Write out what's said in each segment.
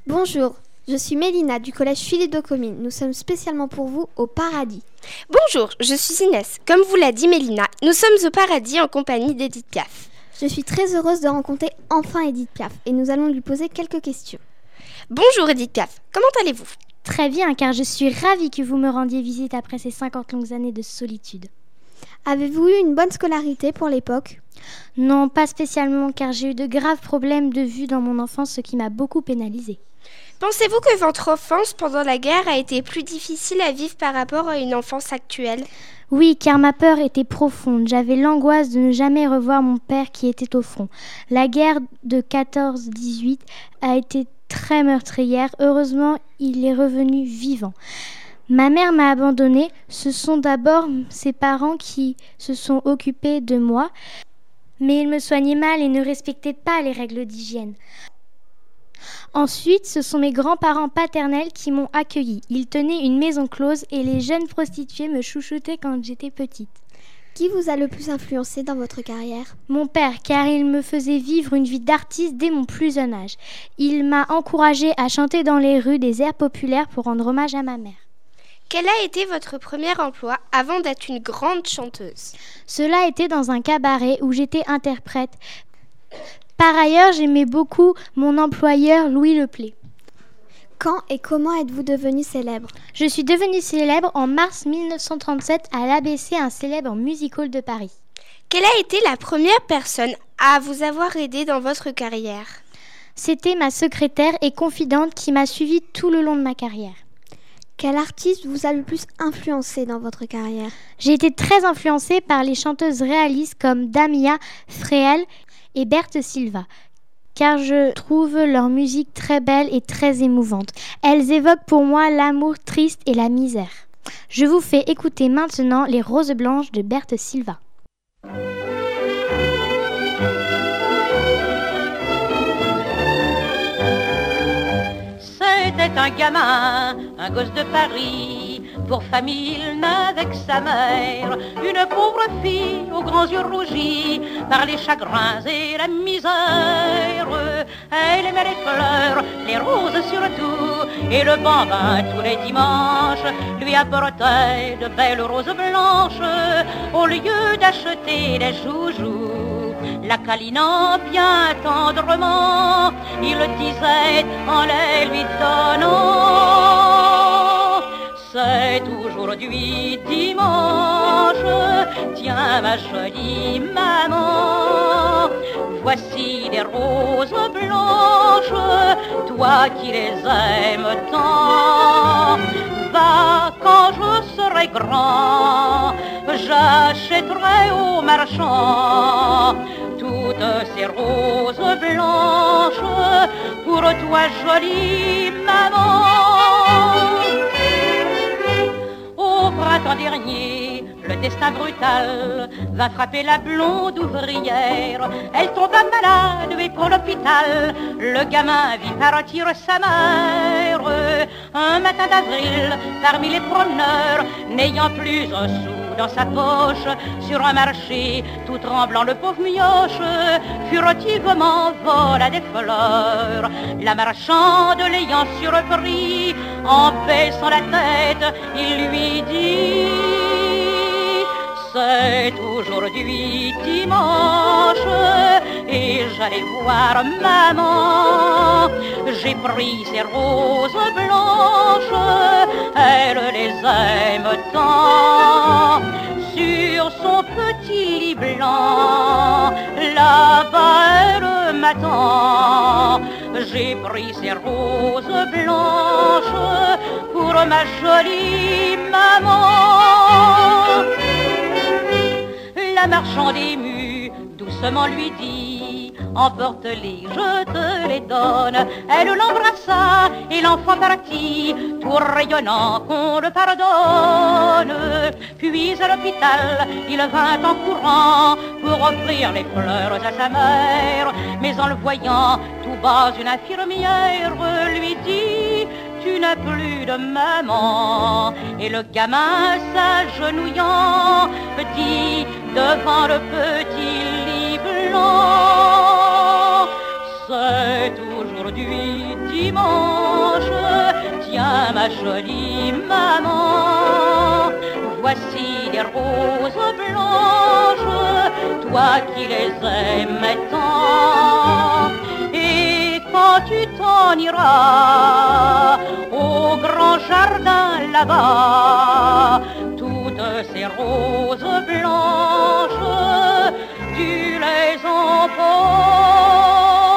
Bonjour, je suis Mélina du collège Philippe de Comines. Nous sommes spécialement pour vous au Paradis. Bonjour, je suis Inès. Comme vous l'a dit Mélina, nous sommes au Paradis en compagnie d'Edith Piaf. Je suis très heureuse de rencontrer enfin Edith Piaf et nous allons lui poser quelques questions. Bonjour Edith Piaf, comment allez-vous ? Très bien, car je suis ravie que vous me rendiez visite après ces 50 longues années de solitude. Avez-vous eu une bonne scolarité pour l'époque ? Non, pas spécialement, car j'ai eu de graves problèmes de vue dans mon enfance, ce qui m'a beaucoup pénalisée. Pensez-vous que votre enfance pendant la guerre a été plus difficile à vivre par rapport à une enfance actuelle ? Oui, car ma peur était profonde. J'avais l'angoisse de ne jamais revoir mon père qui était au front. La guerre de 14-18 a été très meurtrière. Heureusement, il est revenu vivant. Ma mère m'a abandonnée. Ce sont d'abord ses parents qui se sont occupés de moi, mais ils me soignaient mal et ne respectaient pas les règles d'hygiène. Ensuite, ce sont mes grands-parents paternels qui m'ont accueillie. Ils tenaient une maison close et les jeunes prostituées me chouchoutaient quand j'étais petite. Qui vous a le plus influencé dans votre carrière ? Mon père, car il me faisait vivre une vie d'artiste dès mon plus jeune âge. Il m'a encouragée à chanter dans les rues des airs populaires pour rendre hommage à ma mère. Quel a été votre premier emploi avant d'être une grande chanteuse ? Cela était dans un cabaret où j'étais interprète. Par ailleurs, j'aimais beaucoup mon employeur Louis Leplay. Quand et comment êtes-vous devenue célèbre ? Je suis devenue célèbre en mars 1937 à l'ABC, un célèbre music hall de Paris. Quelle a été la première personne à vous avoir aidé dans votre carrière ? C'était ma secrétaire et confidente qui m'a suivie tout le long de ma carrière. Quel artiste vous a le plus influencé dans votre carrière ? J'ai été très influencée par les chanteuses réalistes comme Damia Fréhel et Berthe Silva, car je trouve leur musique très belle et très émouvante. Elles évoquent pour moi l'amour triste et la misère. Je vous fais écouter maintenant Les Roses Blanches de Berthe Silva. C'était un gamin, un gosse de Paris. Pour famille, il n'avait que sa mère. Une pauvre fille aux grands yeux rougis par les chagrins et la misère. Elle aimait les fleurs, les roses surtout, et le bambin tous les dimanches lui apportait de belles roses blanches au lieu d'acheter des joujoux. La câlinant bien tendrement, il disait en les lui donnant: c'est aujourd'hui dimanche, tiens ma jolie maman, voici des roses blanches, toi qui les aimes tant. Va, quand je serai grand, j'achèterai au marchand toutes ces roses blanches pour toi jolie maman. Au printemps dernier, le destin brutal va frapper la blonde ouvrière. Elle tomba malade et pour l'hôpital, le gamin vit partir sa mère. Un matin d'avril, parmi les promeneurs, n'ayant plus un sou dans sa poche, sur un marché, tout tremblant, le pauvre mioche furtivement vola des fleurs. La marchande l'ayant surpris, en baissant la tête, il lui dit: c'est aujourd'hui dimanche et j'allais voir maman. J'ai pris ces roses blanches, elle les aime tant. Sur son petit lit blanc, là-bas elle m'attend. J'ai pris ces roses blanches pour ma jolie maman. La marchande émue doucement lui dit: emporte-les, je te les donne. Elle l'embrassa et l'enfant partit, tout rayonnant qu'on le pardonne. Puis à l'hôpital, il vint en courant pour offrir les fleurs à sa mère. Mais en le voyant tout bas, une infirmière lui dit: tu n'as plus de maman. Et le gamin s'agenouillant dit devant le petit lit blanc: c'est toujours aujourd'hui dimanche. Tiens ma jolie maman, voici des roses blanches, toi qui les aimais tant. Et quand tu t'en iras au grand jardin là-bas, toutes ces roses blanches, tu les emporteras.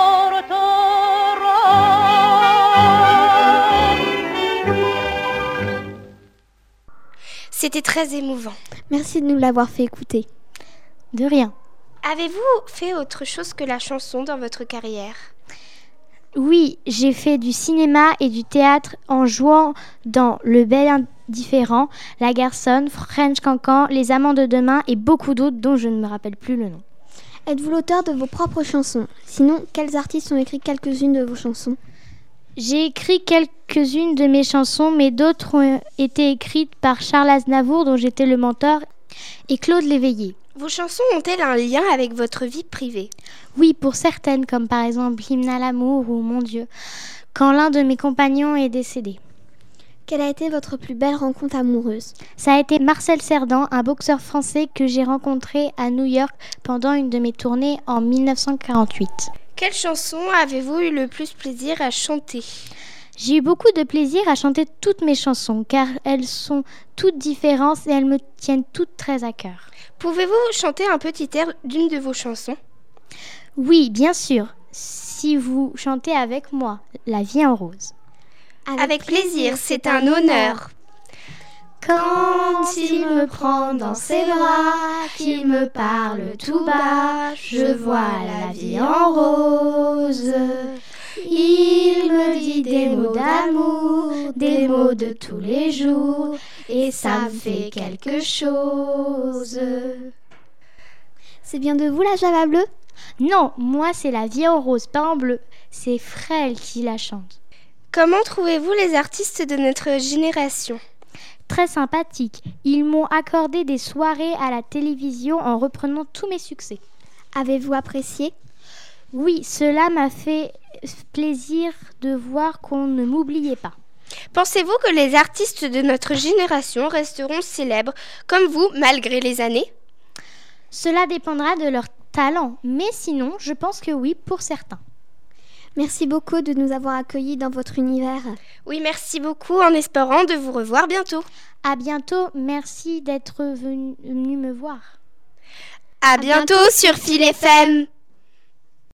C'était très émouvant. Merci de nous l'avoir fait écouter. De rien. Avez-vous fait autre chose que la chanson dans votre carrière ? Oui, j'ai fait du cinéma et du théâtre en jouant dans Le Bel Indifférent, La Garçonne, French Cancan, Les Amants de demain et beaucoup d'autres dont je ne me rappelle plus le nom. Êtes-vous l'auteur de vos propres chansons ? Sinon, quels artistes ont écrit quelques-unes de vos chansons ? J'ai écrit quelques-unes de mes chansons, mais d'autres ont été écrites par Charles Aznavour, dont j'étais le mentor, et Claude Léveillé. Vos chansons ont-elles un lien avec votre vie privée ? Oui, pour certaines, comme par exemple Hymne à l'amour ou Mon Dieu, quand l'un de mes compagnons est décédé. Quelle a été votre plus belle rencontre amoureuse ? Ça a été Marcel Cerdan, un boxeur français que j'ai rencontré à New York pendant une de mes tournées en 1948. Quelle chanson avez-vous eu le plus plaisir à chanter ? J'ai eu beaucoup de plaisir à chanter toutes mes chansons, car elles sont toutes différentes et elles me tiennent toutes très à cœur. Pouvez-vous chanter un petit air d'une de vos chansons ? Oui, bien sûr, si vous chantez avec moi, La vie en rose. Avec plaisir, c'est un honneur. Quand il me prend dans ses bras, qu'il me parle tout bas, je vois la vie en rose. Il me dit des mots d'amour, des mots de tous les jours, et ça me fait quelque chose. C'est bien de vous la Java bleue ? Non, moi c'est La vie en rose, pas en bleu. C'est Frêle qui la chante. Comment trouvez-vous les artistes de notre génération ? Très sympathique. Ils m'ont accordé des soirées à la télévision en reprenant tous mes succès. Avez-vous apprécié ? Oui, cela m'a fait plaisir de voir qu'on ne m'oubliait pas. Pensez-vous que les artistes de notre génération resteront célèbres comme vous malgré les années ? Cela dépendra de leur talent, mais sinon, je pense que oui pour certains. Merci beaucoup de nous avoir accueillis dans votre univers. Oui, merci beaucoup en espérant de vous revoir bientôt. À bientôt, merci d'être venu me voir. À bientôt sur Phil FM.